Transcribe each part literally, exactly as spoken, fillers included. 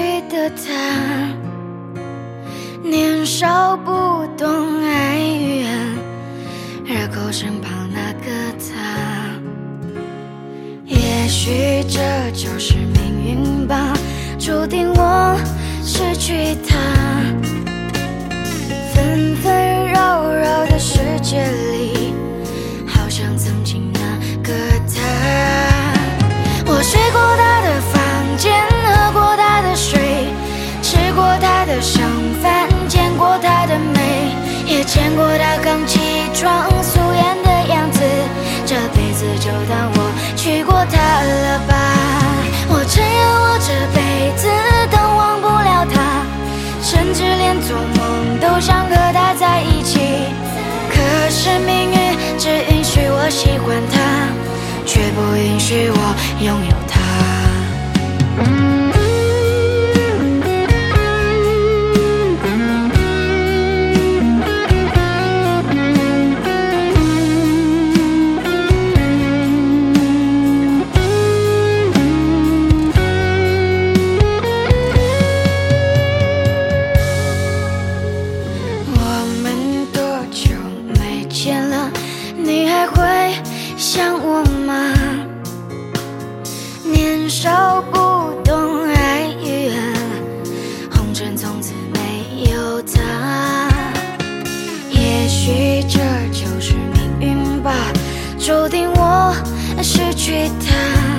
的他，年少不懂爱与恨，而口身旁那个他，也许这就是命运吧，注定我失去他。纷纷扰扰的世界里，好像曾经那个他，我睡过他的房间，喝过他的水，吃过他的剩饭，见过他的美，也见过他刚起床素颜的样子，这辈子就当我娶过他了吧。我承认我这辈子都忘不了他，甚至连做梦都想和他在一起，可是命运只允许我喜欢他，却不允许我拥有他。你还会想我吗？年少不懂爱与恨，红尘从此没有他。也许这就是命运吧，注定我失去他。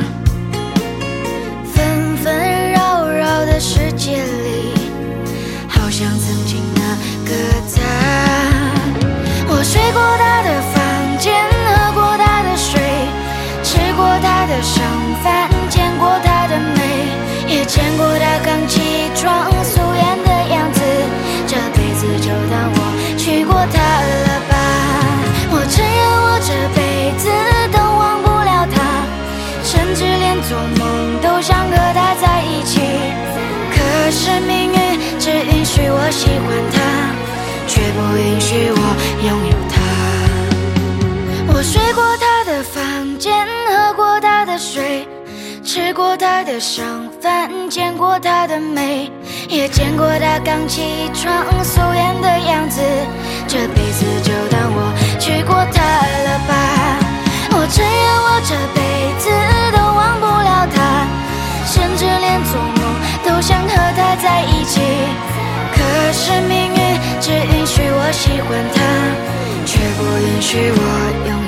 纷纷扰扰的世界里，好像曾经那个他，我睡过他的房间，喝过他的水，吃过他的剩饭，见过他的美，也见过他刚起床素颜的样子，这辈子就当我娶过他了吧。我承认我这辈子都忘不了他，甚至连做梦都想和他在一起，可是命运只允许我喜欢他，却不允许我拥有他。我睡过他的房间，喝过他的水，吃过他的剩饭，见过他的美，也见过他刚起床素颜的样子，这辈子就当我娶过他了吧。我承认我这辈子都忘不了他，甚至连做梦都想和他在一起，可是命运只允许我喜欢他，却不允许我拥有